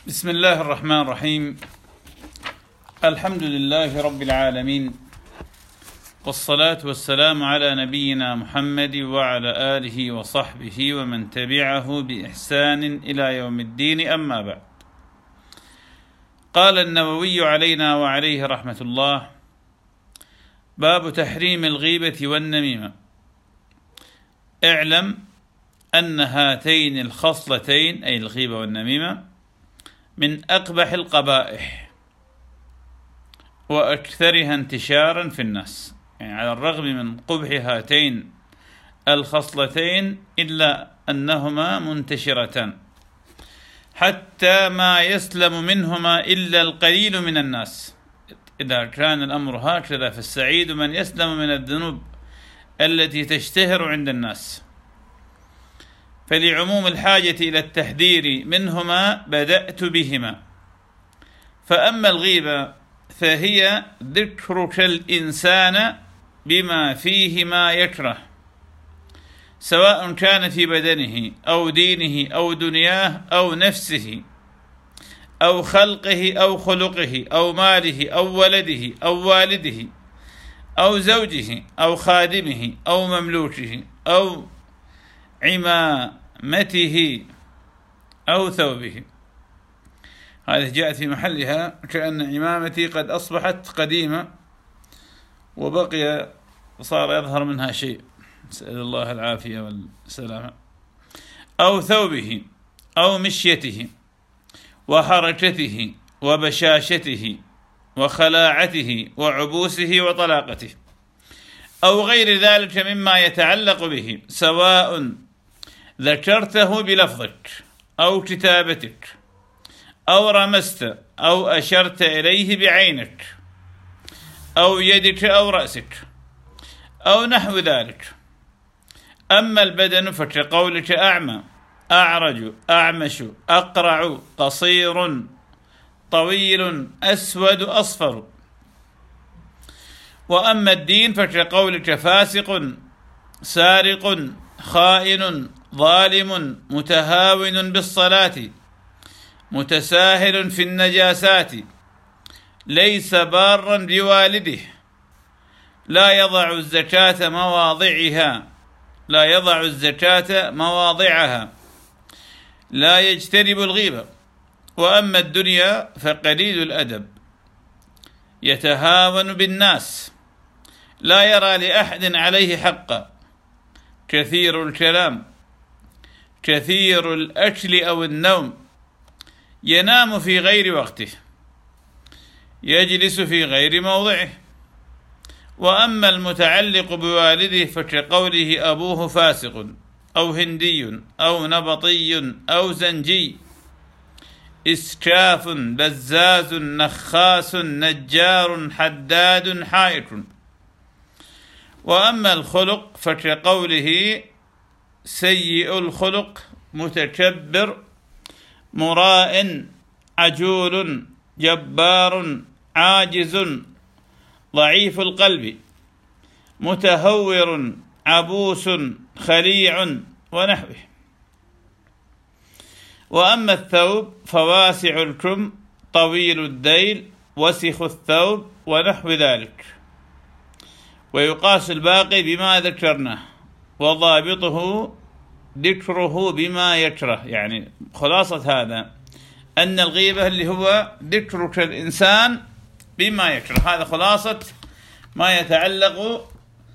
بسم الله الرحمن الرحيم. الحمد لله رب العالمين، والصلاة والسلام على نبينا محمد وعلى آله وصحبه ومن تبعه بإحسان إلى يوم الدين، أما بعد. قال النووي علينا وعليه رحمة الله: باب تحريم الغيبة والنميمة. اعلم أن هاتين الخصلتين، أي الغيبة والنميمة، من أقبح القبائح وأكثرها انتشارا في الناس. يعني على الرغم من قبح هاتين الخصلتين إلا أنهما منتشرتان، حتى ما يسلم منهما إلا القليل من الناس. إذا كان الأمر هكذا فالسعيد من يسلم من الذنوب التي تشتهر عند الناس. فلعموم الحاجة إلى التحذير منهما بدأت بهما. فأما الغيبة فهي ذكرك الإنسان بما فيه ما يكره، سواء كان في بدنه أو دينه أو دنياه أو نفسه أو خلقه أو خلقه أو ماله أو ولده أو والده أو زوجه أو خادمه أو مملوكه أو عمامته أو ثوبه. هذه جاءت في محلها، كأن عمامتي قد أصبحت قديمة وبقي صار يظهر منها شيء، نسأل الله العافية والسلامة. أو ثوبه أو مشيته وحركته وبشاشته وخلاعته وعبوسه وطلاقته أو غير ذلك مما يتعلق به، سواء ذكرته بلفظك أو كتابتك أو رمزت أو أشرت إليه بعينك أو يدك أو رأسك أو نحو ذلك. أما البدن فكقولك أعمى، أعرج، أعمش، أقرع، قصير، طويل، أسود، أصفر. وأما الدين فكقولك فاسق، سارق، خائن، ظالم، متهاون بالصلاة، متساهل في النجاسات، ليس بارا بوالده، لا يضع الزكاة مواضعها، لا يجتنب الغيبة. وأما الدنيا فقليل الأدب، يتهاون بالناس، لا يرى لأحد عليه حقا، كثير الكلام، كثير الأكل أو النوم، ينام في غير وقته، يجلس في غير موضعه. وأما المتعلق بوالده فكقوله أبوه فاسق أو هندي أو نبطي أو زنجي، إسكاف، بزاز، نخاس، نجار، حداد، حائط. وأما الخلق فكقوله سيء الخلق، متكبر، مراء، عجول، جبار، عاجز، ضعيف القلب، متهور، عبوس، خليع، ونحوه. وأما الثوب فواسع الكم، طويل الذيل، وسخ الثوب، ونحو ذلك. ويقاس الباقي بما ذكرناه، وضابطه ذكره بما يكره. يعني خلاصة هذا أن الغيبة اللي هو ذكرك الإنسان بما يكره، هذا خلاصة ما يتعلق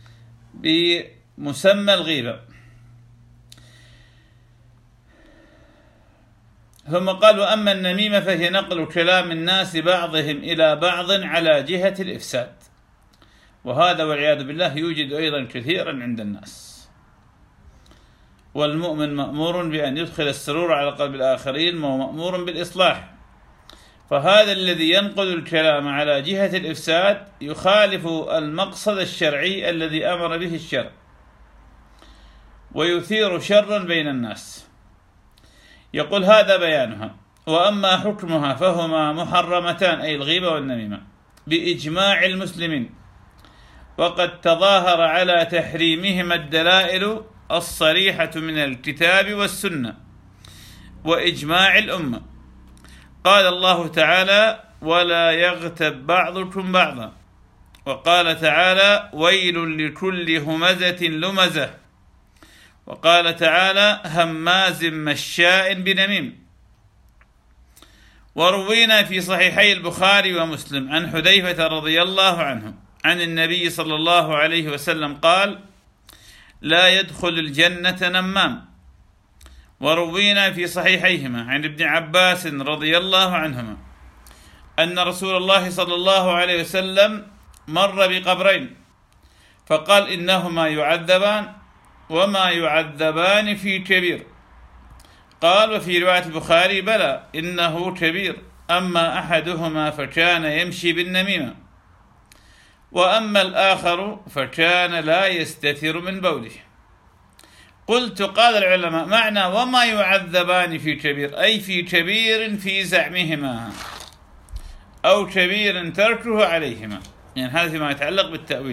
بمسمى الغيبة. ثم قال: وأما النميمة فهي نقل كلام الناس بعضهم إلى بعض على جهة الإفساد. وهذا والعياذ بالله يوجد أيضا كثيرا عند الناس. والمؤمن مأمور بأن يدخل السرور على قلب الآخرين، ومأمور بالإصلاح. فهذا الذي ينقل الكلام على جهة الإفساد يخالف المقصد الشرعي الذي أمر به الشرع، ويثير شرا بين الناس. يقول: هذا بيانها. وأما حكمها فهما محرمتان، أي الغيبة والنميمة، بإجماع المسلمين، وقد تظاهر على تحريمهما الدلائل الصريحة من الكتاب والسنة وإجماع الأمة. قال الله تعالى: ولا يغتب بعضكم بعضا. وقال تعالى: ويل لكل همزة لمزة. وقال تعالى: هماز مشاء بنميم. وروينا في صحيحي البخاري ومسلم عن حذيفة رضي الله عنه عن النبي صلى الله عليه وسلم قال: لا يدخل الجنة نمام. وروينا في صحيحيهما عن ابن عباس رضي الله عنهما أن رسول الله صلى الله عليه وسلم مر بقبرين فقال: إنهما يعذبان وما يعذبان في كبير. قال: وفي رواية البخاري: بلى إنه كبير، أما أحدهما فكان يمشي بالنميمة، وأما الآخر فكان لا يستتر من بوله. قلت: قال العلماء: معنى وما يعذبان في كبير أي في كبير في زعمهما أو كبير تركه عليهما، يعني هذا فيما يتعلق بالتأويل.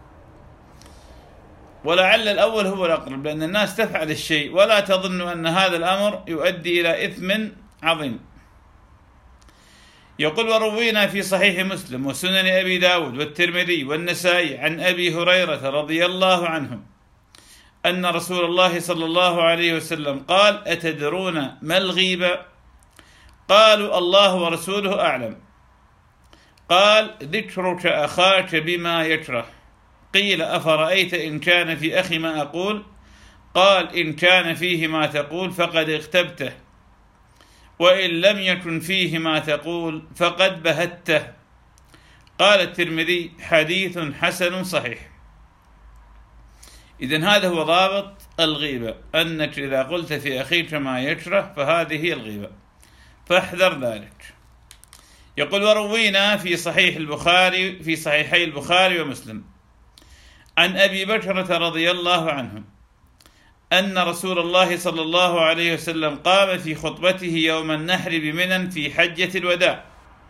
ولعل الأول هو الأقرب، لأن الناس تفعل الشيء ولا تظن أن هذا الأمر يؤدي إلى إثم عظيم. يقول: وروينا في صحيح مسلم وسنن أبي داود والترمذي والنسائي عن أبي هريرة رضي الله عنه أن رسول الله صلى الله عليه وسلم قال: أتدرون ما الغيبة؟ قالوا: الله ورسوله أعلم. قال: ذكرك أخاك بما يكره. قيل: أفرأيت إن كان في أخي ما أقول؟ قال: إن كان فيه ما تقول فقد اغتبته، وإن لم يكن فيه ما تقول فقد بهته. قال الترمذي: حديث حسن صحيح. إذن هذا هو ضابط الغيبة، أنك إذا قلت في أخيك ما يكره فهذه هي الغيبة، فاحذر ذلك. يقول: وروينا في صحيحي البخاري ومسلم عن أبي بكرة رضي الله عنه أن رسول الله صلى الله عليه وسلم قام في خطبته يوم النحر بمنى في حجة الوداع.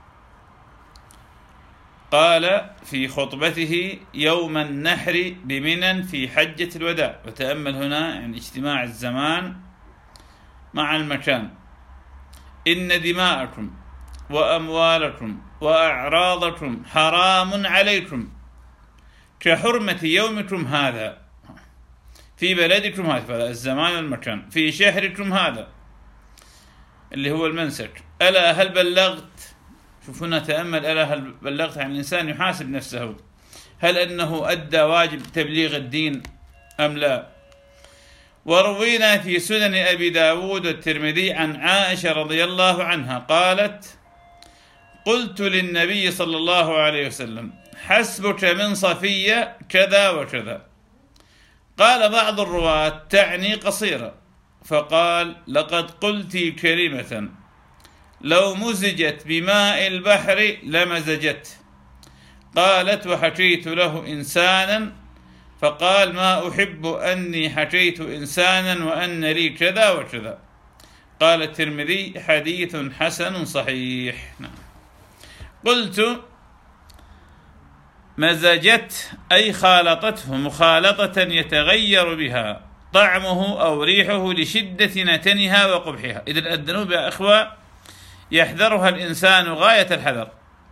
قال في خطبته يوم النحر بمنى في حجة الوداع، وتأمل هنا يعني اجتماع الزمان مع المكان: إن دماءكم وأموالكم وأعراضكم حرام عليكم كحرمة يومكم هذا في بلدكم هذا، الزمان والمكان، في شهركم هذا اللي هو المنسك. ألا هل بلغت؟ شوف هنا تأمل: ألا هل بلغت؟ عن الإنسان يحاسب نفسه، هل أنه أدى واجب تبليغ الدين أم لا؟ وروينا في سنن أبي داود والترمذي عن عائشة رضي الله عنها قالت: قلت للنبي صلى الله عليه وسلم: حسبك من صفية كذا وكذا. قال بعض الرواة: تعني قصيرة. فقال: لقد قلت كلمة لو مزجت بماء البحر لمزجت. قالت: وحكيت له إنسانا فقال: ما أحب أني حكيت إنسانا وأن لي كذا وكذا. قال الترمذي: حديث حسن صحيح. قلت: مزجت أي خالطته مخالطة يتغير بها طعمه أو ريحه لشدة نتنها وقبحها. إذن الذنوب يا إخوة يحذرها الإنسان غاية الحذر.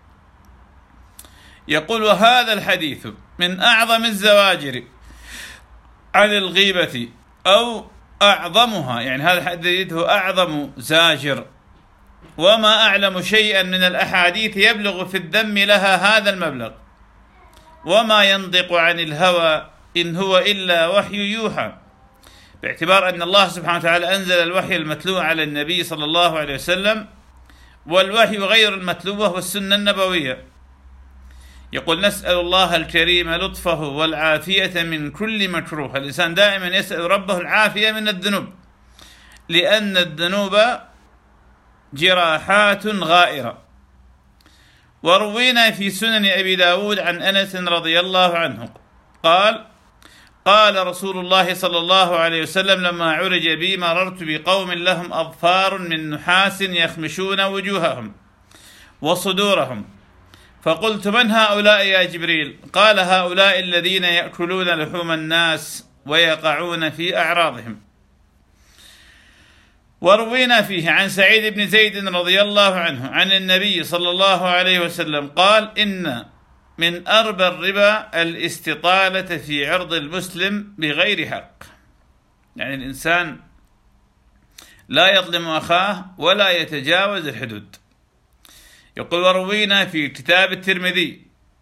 يقول: وهذا الحديث من أعظم الزواجر عن الغيبة أو أعظمها، يعني هذا الحديث هو أعظم زاجر، وما أعلم شيئا من الأحاديث يبلغ في الذم لها هذا المبلغ، وما ينطق عن الهوى إن هو إلا وحي يوحى، باعتبار أن الله سبحانه وتعالى أنزل الوحي المتلو على النبي صلى الله عليه وسلم، والوحي غير المتلو وهو السنة النبوية. يقول: نسأل الله الكريم لطفه والعافية من كل مكروه. الإنسان دائما يسأل ربه العافية من الذنوب، لأن الذنوب جراحات غائرة. وروينا في سنن أبي داود عن أنس رضي الله عنه قال: قال رسول الله صلى الله عليه وسلم: لما عرج بي مررت بقوم لهم أظفار من نحاس يخمشون وجوههم وصدورهم، فقلت: من هؤلاء يا جبريل؟ قال: هؤلاء الذين يأكلون لحوم الناس ويقعون في أعراضهم. وروينا في سنن أبي داود عن أنس رضي الله عنه قال: قال رسول الله صلى الله عليه وسلم: لما عرج بي مررت بقوم لهم أظفار من نحاس يخمشون وجوههم وصدورهم، فقلت: من هؤلاء يا جبريل؟ قال: هؤلاء الذين يأكلون لحوم الناس ويقعون في أعراضهم. وروينا فيه عن سعيد بن زيد رضي الله عنه عن النبي صلى الله عليه وسلم قال: إن من أربى الربا الاستطالة في عرض المسلم بغير حق. يعني الإنسان لا يظلم أخاه ولا يتجاوز الحدود. يقول: وروينا في كتاب الترمذي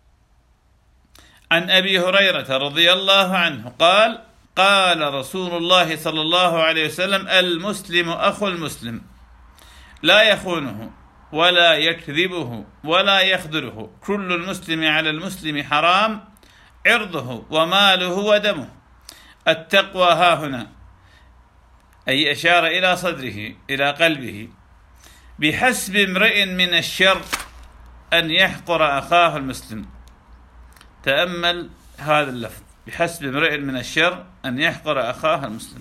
عن أبي هريرة رضي الله عنه قال: قال رسول الله صلى الله عليه وسلم: المسلم أخو المسلم لا يخونه ولا يكذبه ولا يخذله، كل المسلم على المسلم حرام، عرضه وماله ودمه. التقوى هاهنا، أي أشار إلى صدره إلى قلبه. بحسب امرئ من الشر أن يحقر أخاه المسلم. تأمل هذا اللفظ: بحسب امرئ من الشر أن يحقر أخاه المسلم.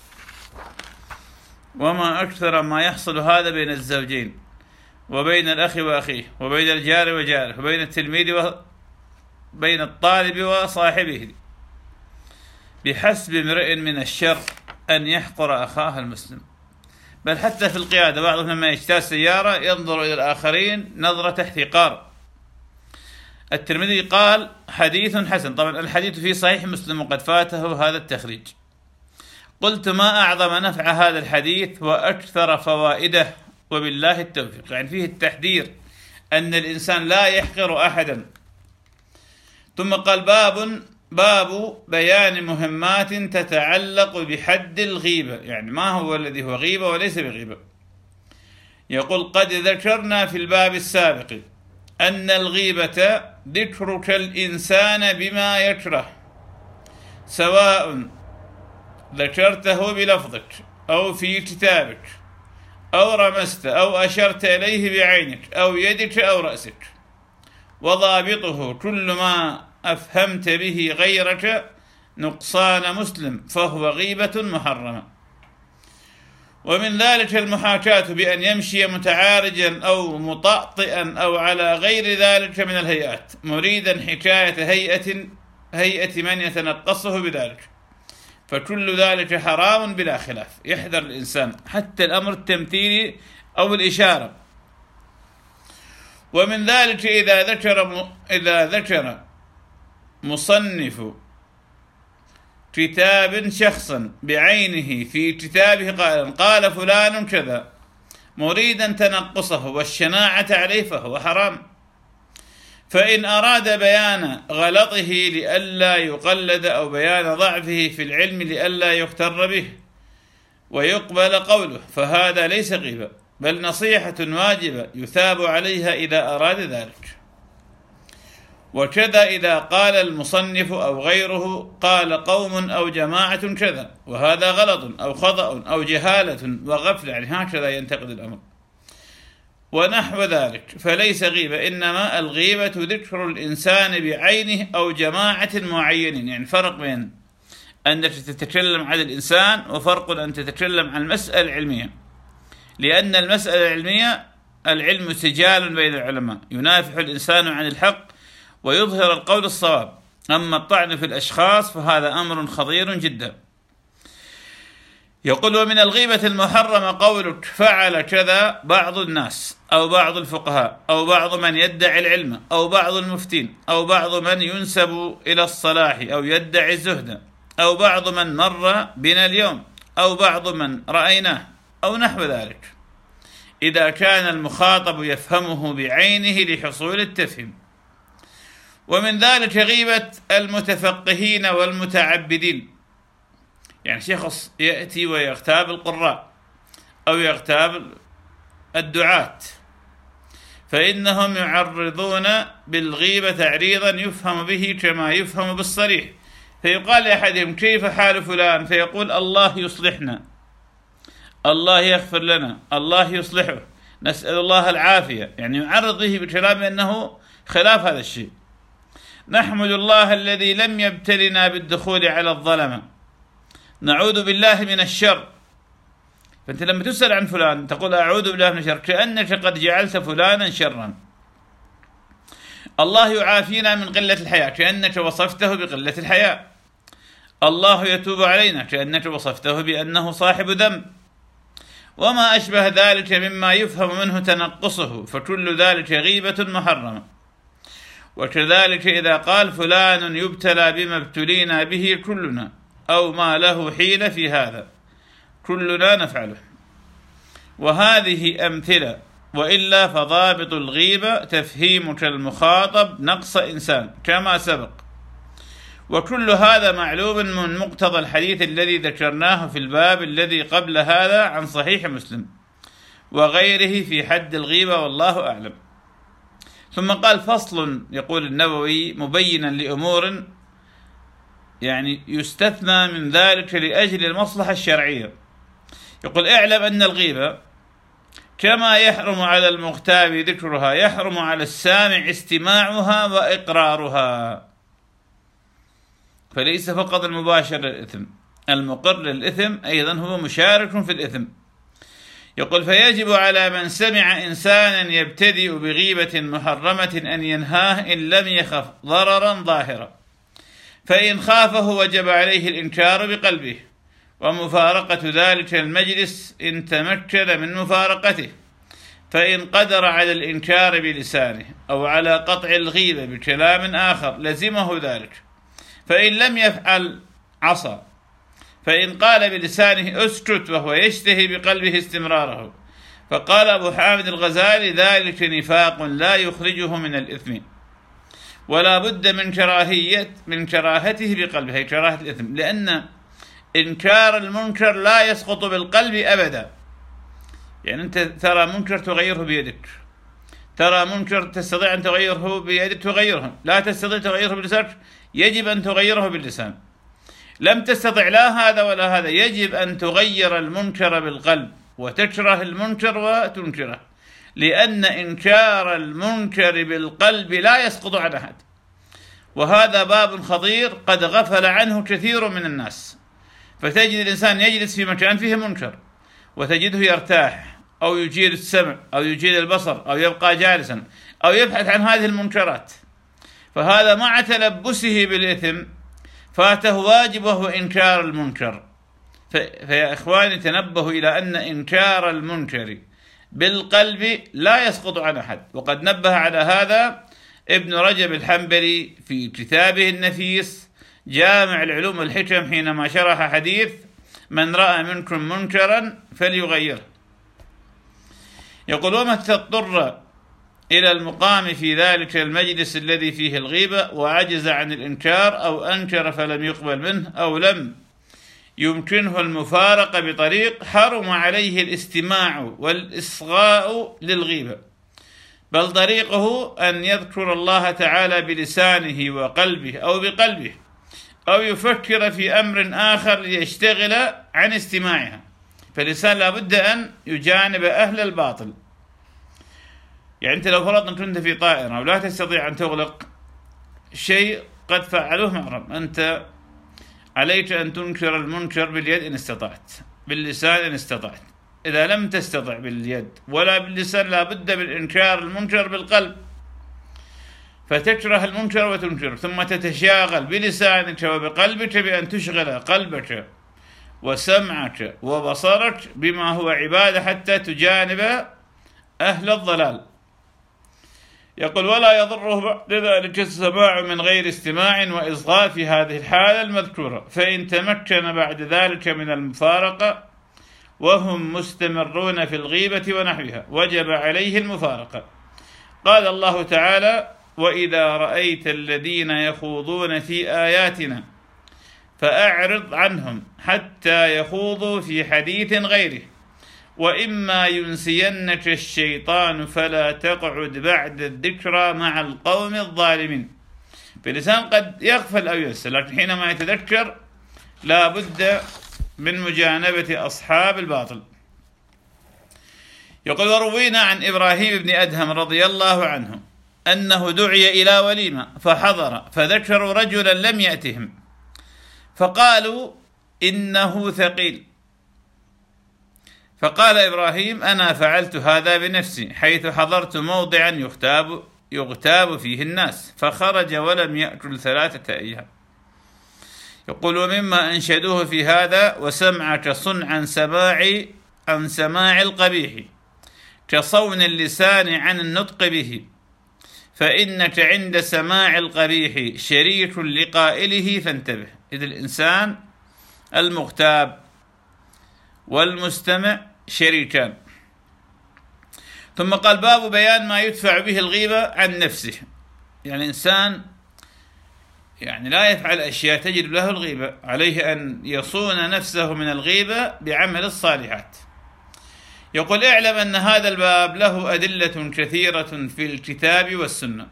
وما أكثر ما يحصل هذا بين الزوجين، وبين الأخ وأخيه، وبين الجار وجاره، وبين التلميذ وبين الطالب وصاحبه. بحسب امرئ من الشر أن يحقر أخاه المسلم. بل حتى في القيادة بعضهم لما يجتاز سيارة ينظر إلى الآخرين نظرة احتقار. الترمذي قال: حديث حسن. طبعا الحديث في صحيح مسلم وقد فاته هذا التخريج. قلت: ما أعظم نفع هذا الحديث وأكثر فوائده، وبالله التوفيق. يعني فيه التحذير أن الإنسان لا يحقر أحدا. ثم قال: باب بيان مهمات تتعلق بحد الغيبة. يعني ما هو الذي هو غيبة وليس بغيبة. يقول: قد ذكرنا في الباب السابق أن الغيبة ذكرك الإنسان بما يكره، سواء ذكرته بلفظك أو في كتابك أو رمزت أو أشرت إليه بعينك أو يدك أو رأسك. وضابطه كل ما أفهمت به غيرك نقصان مسلم، فهو غيبة محرمة. ومن ذلك المحاكاة بأن يمشي متعارجا أو مطأطئا أو على غير ذلك من الهيئات، مريدا حكاية هيئة من يتنقصه بذلك، فكل ذلك حرام بلا خلاف. يحذر الإنسان حتى الأمر التمثيلي أو الإشارة. ومن ذلك إذا ذكر مصنف كتاب شخصا بعينه في كتابه قال فلان كذا، مريدا تنقصه والشناعة عليه، فهو حرام. فإن أراد بيان غلطه لئلا يقلد أو بيان ضعفه في العلم لئلا يغتر به ويقبل قوله، فهذا ليس غيبة، بل نصيحة واجبة يثاب عليها إذا أراد ذلك. وكذا إذا قال المصنف أو غيره قال قوم أو جماعة كذا، وهذا غلط أو خطأ أو جهالة وغفلة، يعني هكذا ينتقد الأمر ونحو ذلك، فليس غيبة. إنما الغيبة ذكر الإنسان بعينه أو جماعة معينين. يعني فرق بين أنك تتكلم عن الإنسان وفرق أن تتكلم عن المسألة العلمية، لأن المسألة العلمية العلم سجال بين العلماء ينافح الإنسان عن الحق ويظهر القول الصواب. أما الطعن في الأشخاص فهذا أمر خطير جدا. يقول: ومن الغيبة المحرمة قولك فعل كذا بعض الناس أو بعض الفقهاء أو بعض من يدعي العلم أو بعض المفتين أو بعض من ينسب إلى الصلاح أو يدعي الزهد أو بعض من مر بنا اليوم أو بعض من رأيناه أو نحو ذلك، إذا كان المخاطب يفهمه بعينه لحصول التفهيم. ومن ذلك غيبة المتفقهين والمتعبدين. يعني شخص يأتي ويغتاب القراء أو يغتاب الدعاة، فإنهم يعرضون بالغيبة تعريضا يفهم به كما يفهم بالصريح، فيقال لأحدهم: كيف حال فلان؟ فيقول: الله يصلحنا، الله يغفر لنا، الله يصلحه، نسأل الله العافية. يعني يعرض به بكلام أنه خلاف هذا الشيء. نحمد الله الذي لم يبتلنا بالدخول على الظلمة، نعوذ بالله من الشر. فأنت لما تسأل عن فلان تقول: أعوذ بالله من الشر، كأنك قد جعلت فلانا شرا. الله يعافينا من قلة الحياة، كأنك وصفته بقلة الحياة. الله يتوب علينا، كأنك وصفته بأنه صاحب ذنب. وما أشبه ذلك مما يفهم منه تنقصه، فكل ذلك غيبة محرمة. وكذلك إذا قال فلان يبتلى بما ابتلينا به كلنا، أو ما له حيلة في هذا، كلنا نفعله. وهذه أمثلة، وإلا فضابط الغيبة تفهيمك المخاطب نقص إنسان كما سبق. وكل هذا معلوم من مقتضى الحديث الذي ذكرناه في الباب الذي قبل هذا عن صحيح مسلم وغيره في حد الغيبة، والله أعلم. ثم قال فصل، يقول النووي مبينا لأمور يعني يستثنى من ذلك لأجل المصلحة الشرعية. يقول اعلم أن الغيبة كما يحرم على المغتاب ذكرها يحرم على السامع استماعها وإقرارها. فليس فقط المباشر للإثم، المقر للإثم أيضا هو مشارك في الإثم. يقول فيجب على من سمع إنسانا يبتدئ بغيبة محرمة أن ينهاه إن لم يخف ضررا ظاهرا، فإن خافه وجب عليه الإنكار بقلبه ومفارقة ذلك المجلس إن تمكن من مفارقته، فإن قدر على الإنكار بلسانه أو على قطع الغيبة بكلام آخر لزمه ذلك، فإن لم يفعل عصى. فإن قال بلسانه اسكت وهو يشتهي بقلبه استمراره، فقال أبو حامد الغزالي ذلك نفاق لا يخرجه من الإثم، ولا بد من كراهته بقلبه، هي كراهة الإثم، لأن إنكار المنكر لا يسقط بالقلب أبدا. يعني أنت ترى منكر تغيره بيدك، ترى منكر تستطيع أن تغيره بيدك تغيره، لا تستطيع تغيره بلسانك، يجب أن تغيره باللسان. لم تستطع لا هذا ولا هذا، يجب أن تغير المنكر بالقلب وتكره المنكر وتنكره، لأن إنكار المنكر بالقلب لا يسقط عن أحد. وهذا باب خطير قد غفل عنه كثير من الناس. فتجد الإنسان يجلس في مكان فيه منكر وتجده يرتاح أو يجيل السمع أو يجيل البصر أو يبقى جالسا أو يبحث عن هذه المنكرات، فهذا مع تلبسه بالإثم فاته واجب وهو إنكار المنكر. فيا إخواني تنبهوا إلى أن إنكار المنكر بالقلب لا يسقط عن أحد، وقد نبه على هذا ابن رجب الحنبلي في كتابه النفيس جامع العلوم والحكم حينما شرح حديث من رأى منكم منكرا فليغيره. يقول ومتى اضطر إلى المقام في ذلك المجلس الذي فيه الغيبة وعجز عن الإنكار أو أنكر فلم يقبل منه أو لم يمكنه المفارقة بطريق، حرم عليه الاستماع والإصغاء للغيبة، بل طريقه أن يذكر الله تعالى بلسانه وقلبه أو بقلبه، أو يفكر في أمر آخر ليشتغل عن استماعها. فالإنسان لابد أن يجانب أهل الباطل. يعني أنت لو فرضنا كنت في طائرة ولا تستطيع أن تغلق شيء قد فعلوه محرم، أنت عليك أن تنكر المنكر باليد إن استطعت، باللسان إن استطعت. إذا لم تستطع باليد ولا باللسان لابد بالإنكار المنكر بالقلب، فتكره المنكر وتنكره، ثم تتشاغل بلسانك وبقلبك بأن تشغل قلبك وسمعك وبصرك بما هو عبادة حتى تجانب أهل الضلال. يقول ولا يضره بعد ذلك السماع من غير استماع وإصغاء في هذه الحالة المذكورة، فإن تمكن بعد ذلك من المفارقة وهم مستمرون في الغيبة ونحوها وجب عليه المفارقة. قال الله تعالى وإذا رأيت الذين يخوضون في آياتنا فأعرض عنهم حتى يخوضوا في حديث غيره، وإما ينسينك الشيطان فلا تقعد بعد الذكرى مع القوم الظالمين. فالإنسان قد يغفل أو ينسى، لكن حينما يتذكر لا بد من مجانبة أصحاب الباطل. يقول وروينا عن إبراهيم بن أدهم رضي الله عنه أنه دعي إلى وليمة فحضر، فذكروا رجلا لم يأتهم فقالوا إنه ثقيل، فقال إبراهيم أنا فعلت هذا بنفسي، حيث حضرت موضعا يغتاب فيه الناس، فخرج ولم يأكل 3 أيام. يقول ومما أنشدوه في هذا وسمعك صنعا سماعي عن سماع القبيح كصون اللسان عن النطق به، فإنك عند سماع القبيح شريك لقائله فانتبه. إذ الإنسان المغتاب والمستمع شريكان. ثم قال: باب بيان ما يدفع به الغيبة عن نفسه. يعني الإنسان لا يفعل أشياء تجلب له الغيبة، عليه أن يصون نفسه من الغيبة بعمل الصالحات. يقول: اعلم أن هذا الباب له أدلة كثيرة في الكتاب والسنة،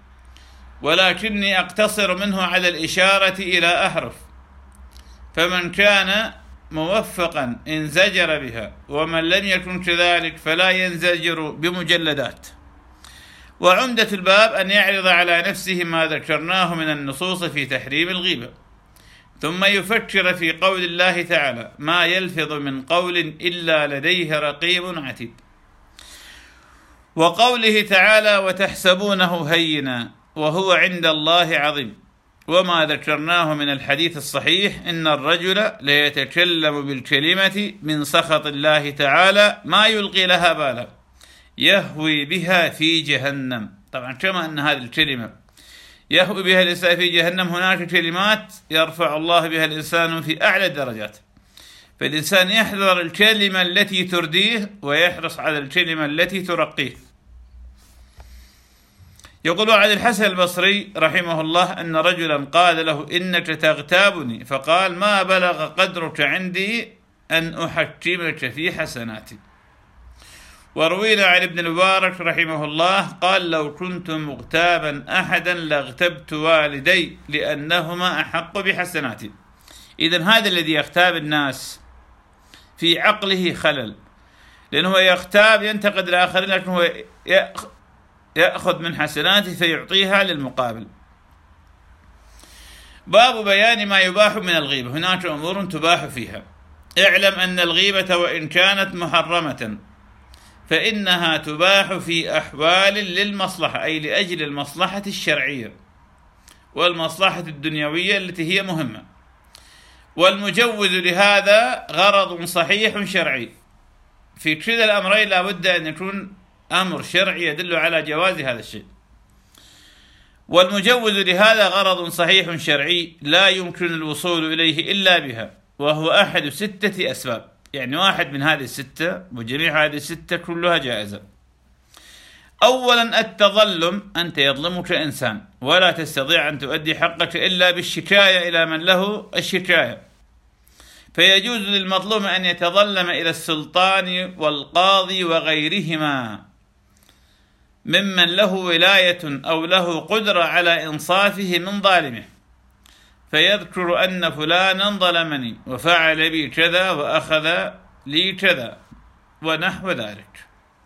ولكني أقتصر منه على الإشارة إلى أحرف، فمن كان موفقا انزجر بها، ومن لم يكن كذلك فلا ينزجر بمجلدات. وعمدة الباب أن يعرض على نفسه ما ذكرناه من النصوص في تحريم الغيبة، ثم يفكر في قول الله تعالى: ما يلفظ من قول إلا لديه رقيب عتيد، وقوله تعالى: وتحسبونه هينا وهو عند الله عظيم، وما ذكرناه من الحديث الصحيح: إن الرجل ليتكلم بالكلمة من سخط الله تعالى ما يلقي لها بالا يهوي بها في جهنم. طبعا كما أن هذه الكلمة يهوي بها الإنسان في جهنم، هناك كلمات يرفع الله بها الإنسان في أعلى الدرجات، فالإنسان يحذر الكلمة التي ترديه ويحرص على الكلمة التي ترقيه. يقول عن الحسن البصري رحمه الله أن رجلا قال له: إنك تغتابني، فقال: ما بلغ قدرك عندي أن أحكمك في حسناتي. وروينا عن ابن المبارك رحمه الله قال: لو كنت مغتابا أحدا لاغتبت والدي لأنهما أحق بحسناتي. إذن هذا الذي يغتاب الناس في عقله خلل، لأنه يغتاب ينتقد الآخرين، لكن هو يأخذ من حسناته فيعطيها للمقابل. باب بيان ما يباح من الغيبة. هناك أمور تباح فيها. اعلم أن الغيبة وإن كانت محرمة فإنها تباح في أحوال للمصلحة، أي لأجل المصلحة الشرعية والمصلحة الدنيوية التي هي مهمة. والمجوز لهذا غرض صحيح شرعي. في كلا الأمرين لا بد أن يكون أمر شرعي يدل على جواز هذا الشيء. والمجوز لهذا غرض صحيح شرعي لا يمكن الوصول إليه إلا بها، وهو أحد 6 أسباب. يعني واحد من هذه 6، وجميع هذه 6 كلها جائزة. أولا التظلم، أنت يظلمك إنسان ولا تستطيع أن تؤدي حقك إلا بالشكاية إلى من له الشكاية، فيجوز للمظلوم أن يتظلم إلى السلطان والقاضي وغيرهما ممن له ولاية أو له قدرة على إنصافه من ظالمه، فيذكر أن فلانا ظلمني وفعل بي كذا وأخذ لي كذا ونحو ذلك.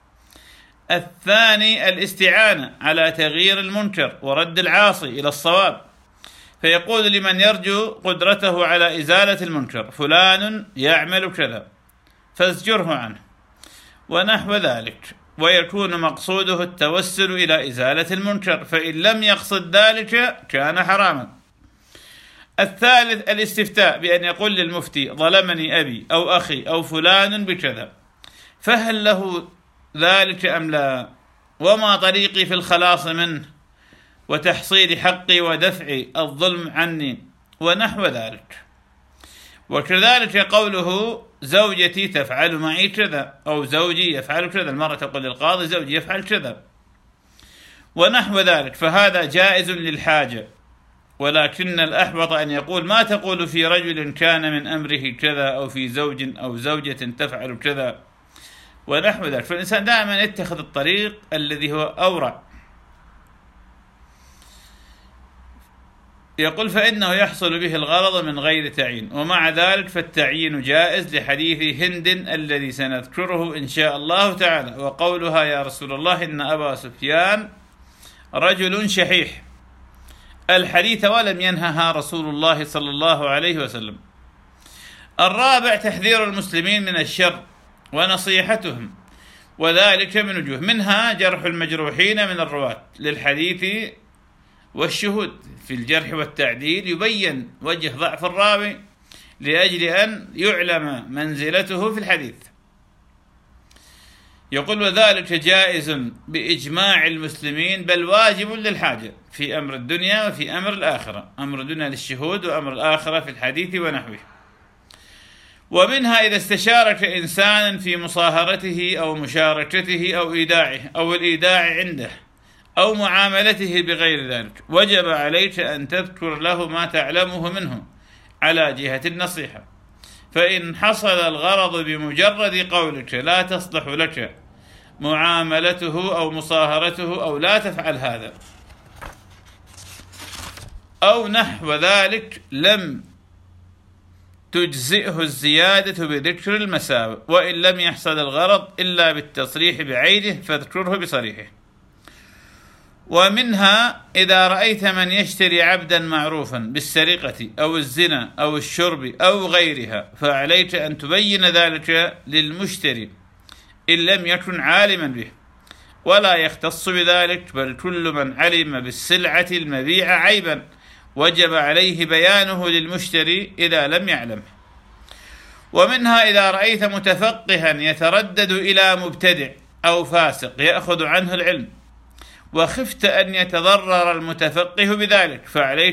الثاني الاستعانة على تغيير المنكر ورد العاصي إلى الصواب، فيقول لمن يرجو قدرته على إزالة المنكر: فلان يعمل كذا فازجره عنه ونحو ذلك، ويكون مقصوده التوسل إلى إزالة المنكر، فإن لم يقصد ذلك كان حراما. الثالث الاستفتاء، بأن يقول للمفتي: ظلمني أبي أو أخي أو فلان بكذا، فهل له ذلك أم لا؟ وما طريقي في الخلاص منه وتحصيل حقي ودفع الظلم عني ونحو ذلك. وكذلك قوله: زوجتي تفعل معي كذا، أو زوجي يفعل كذا. المرأة تقول للقاضي: زوجي يفعل كذا ونحو ذلك، فهذا جائز للحاجة. ولكن الأحوط أن يقول: ما تقول في رجل كان من أمره كذا، أو في زوج أو زوجة تفعل كذا ونحو ذلك. فالإنسان دائما يتخذ الطريق الذي هو أورع. يقول: فإنه يحصل به الغرض من غير تعيين، ومع ذلك فالتعيين جائز لحديث هند الذي سنذكره إن شاء الله تعالى، وقولها: يا رسول الله إن أبا سفيان رجل شحيح، الحديث ولم ينهها رسول الله صلى الله عليه وسلم. الرابع تحذير المسلمين من الشر ونصيحتهم، وذلك من وجوه، منها جرح المجروحين من الرواة للحديث والشهود. في الجرح والتعديل يبين وجه ضعف الراوي لأجل أن يعلم منزلته في الحديث. يقول وذلك جائز بإجماع المسلمين بل واجب للحاجة في أمر الدنيا وفي أمر الآخرة، أمر الدنيا للشهود وأمر الآخرة في الحديث ونحوه. ومنها إذا استشارك إنسانا في مصاهرته أو مشاركته أو إيداعه أو الإيداع عنده أو معاملته بغير ذلك، وجب عليك أن تذكر له ما تعلمه منه على جهة النصيحة، فإن حصل الغرض بمجرد قولك لا تصلح لك معاملته أو مصاهرته أو لا تفعل هذا أو نحو ذلك لم تجزئه الزيادة بذكر المساوئ، وإن لم يحصل الغرض إلا بالتصريح بعينه فاذكره بصريحه. ومنها إذا رأيت من يشتري عبدا معروفا بالسرقة أو الزنا أو الشرب أو غيرها، فعليك أن تبين ذلك للمشتري إن لم يكن عالما به، ولا يختص بذلك بل كل من علم بالسلعة المبيعة عيبا وجب عليه بيانه للمشتري إذا لم يعلم. ومنها إذا رأيت متفقها يتردد إلى مبتدع أو فاسق يأخذ عنه العلم وخفت أن يتضرر المتفقه بذلك،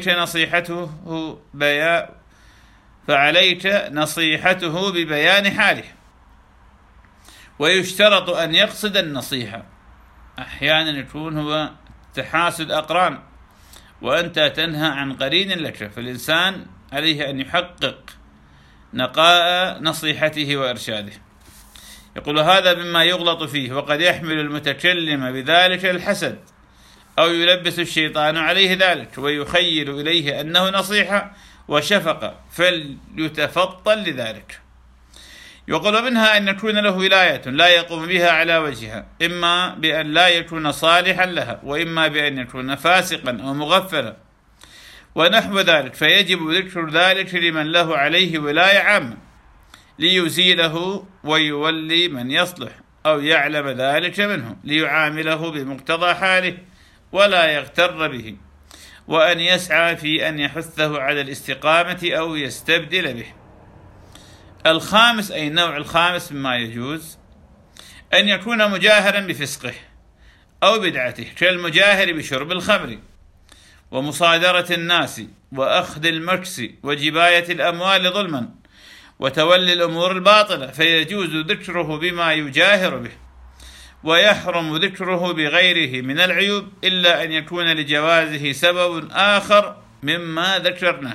فعليك نصيحته ببيان حاله. ويشترط أن يقصد النصيحة، أحيانا يكون هو تحاسد أقران وأنت تنهى عن قرين لك، فالإنسان عليه أن يحقق نقاء نصيحته وإرشاده. يقول هذا مما يغلط فيه، وقد يحمل المتكلم بذلك الحسد أو يلبس الشيطان عليه ذلك ويخيل إليه أنه نصيحة وشفقة فليتفطن لذلك. يقول منها أن يكون له ولاية لا يقوم بها على وجهها، إما بأن لا يكون صالحا لها، وإما بأن يكون فاسقا أو مغفلا ونحو ذلك، فيجب ذكر ذلك لمن له عليه ولاية عامة ليزيله ويولي من يصلح أو يعلم ذلك منه ليعامله بمقتضى حاله ولا يغتر به، وأن يسعى في أن يحثه على الاستقامة أو يستبدل به. الخامس، أي النوع الخامس مما يجوز، أن يكون مجاهرا بفسقه أو بدعته، كالمجاهر بشرب الخمر ومصادرة الناس وأخذ المكس وجباية الأموال ظلما وتولي الأمور الباطلة، فيجوز ذكره بما يجاهر به، ويحرم ذكره بغيره من العيوب إلا أن يكون لجوازه سبب آخر مما ذكرناه.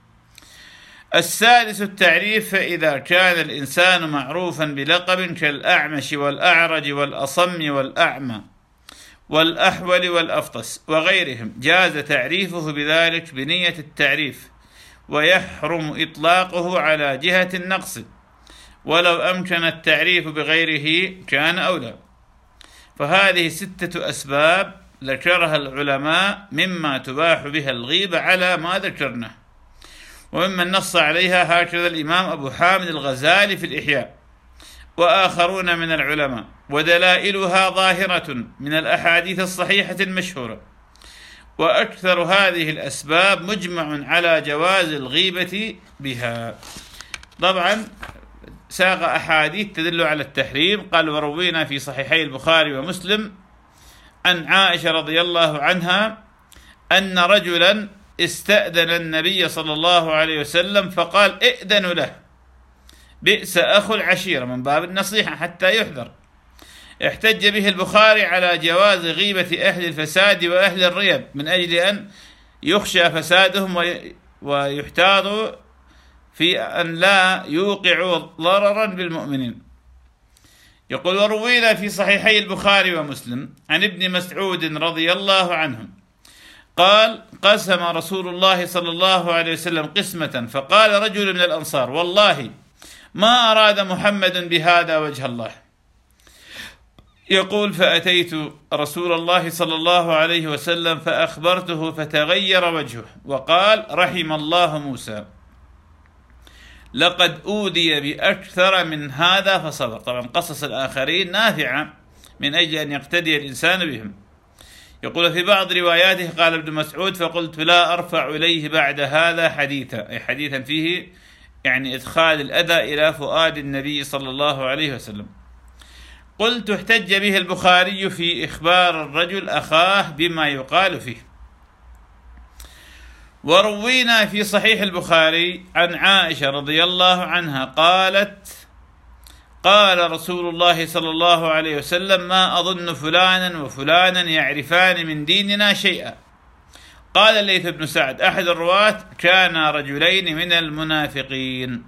السادس التعريف، فإذا كان الإنسان معروفا بلقب كالأعمش والأعرج والأصم والأعمى والأحول والأفطس وغيرهم جاز تعريفه بذلك بنية التعريف، ويحرم إطلاقه على جهة النقص، ولو أمكن التعريف بغيره كان أولى. فهذه 6 أسباب ذكرها العلماء مما تباح بها الغيبة على ما ذكرناه، وممن نص عليها هكذا الإمام أبو حامد الغزالي في الإحياء وآخرون من العلماء، ودلائلها ظاهرة من الأحاديث الصحيحة المشهورة. وأكثر هذه الأسباب مجمع على جواز الغيبة بها. طبعا ساق أحاديث تدل على التحريم. قال وروينا في صحيحي البخاري ومسلم عن عائشة رضي الله عنها أن رجلا استأذن النبي صلى الله عليه وسلم فقال ائذن له، بئس أخو العشيرة، من باب النصيحة حتى يحذر. احتج به البخاري على جواز غيبة أهل الفساد وأهل الريب من أجل أن يخشى فسادهم ويحتاطوا في أن لا يوقعوا ضررا بالمؤمنين. يقول وروينا في صحيحي البخاري ومسلم عن ابن مسعود رضي الله عنه قال قسم رسول الله صلى الله عليه وسلم قسمة، فقال رجل من الأنصار والله ما أراد محمد بهذا وجه الله. يقول فأتيت رسول الله صلى الله عليه وسلم فأخبرته فتغير وجهه وقال رحم الله موسى، لقد أوذي بأكثر من هذا فصبر. طبعا قصص الآخرين نافعة من أجل أن يقتدي الإنسان بهم. يقول في بعض رواياته قال ابن مسعود فقلت لا أرفع إليه بعد هذا حديثا، أي حديثا فيه يعني إدخال الأذى إلى فؤاد النبي صلى الله عليه وسلم. قلت احتج به البخاري في إخبار الرجل أخاه بما يقال فيه. وروينا في صحيح البخاري عن عائشة رضي الله عنها قالت: قال رسول الله صلى الله عليه وسلم: ما أظن فلانا وفلانا يعرفان من ديننا شيئا. قال الليث بن سعد أحد الرواة: كانا رجلين من المنافقين.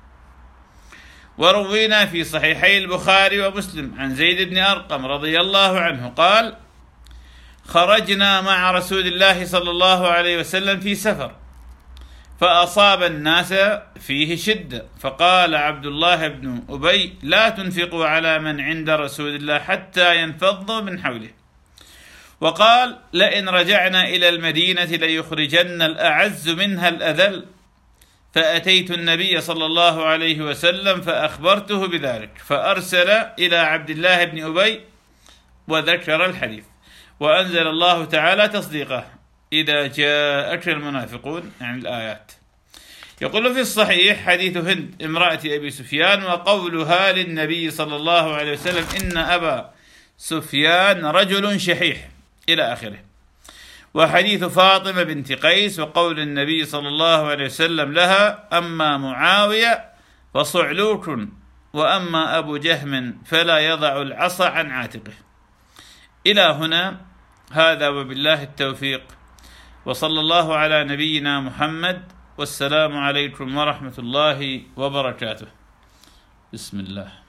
وروينا في صحيحي البخاري ومسلم عن زيد بن أرقم رضي الله عنه قال: خرجنا مع رسول الله صلى الله عليه وسلم في سفر فأصاب الناس فيه شدة، فقال عبد الله بن أبي: لا تنفقوا على من عند رسول الله حتى ينفضوا من حوله. وقال: لئن رجعنا إلى المدينة ليخرجن الأعز منها الأذل. فأتيت النبي صلى الله عليه وسلم فأخبرته بذلك، فأرسل إلى عبد الله بن أبي وذكر الحديث، وأنزل الله تعالى تصديقه: إذا جاءك المنافقون، يعني الآيات. يقول في الصحيح حديث هند امرأة أبي سفيان وقولها للنبي صلى الله عليه وسلم: إن أبا سفيان رجل شحيح، إلى آخره. وحديث فاطمة بنت قيس وقول النبي صلى الله عليه وسلم لها: أما معاوية فصعلوك، وأما أبو جهم فلا يضع العصا عن عاتقه. إلى هنا، هذا وبالله التوفيق، وصلى الله على نبينا محمد، والسلام عليكم ورحمة الله وبركاته. بسم الله.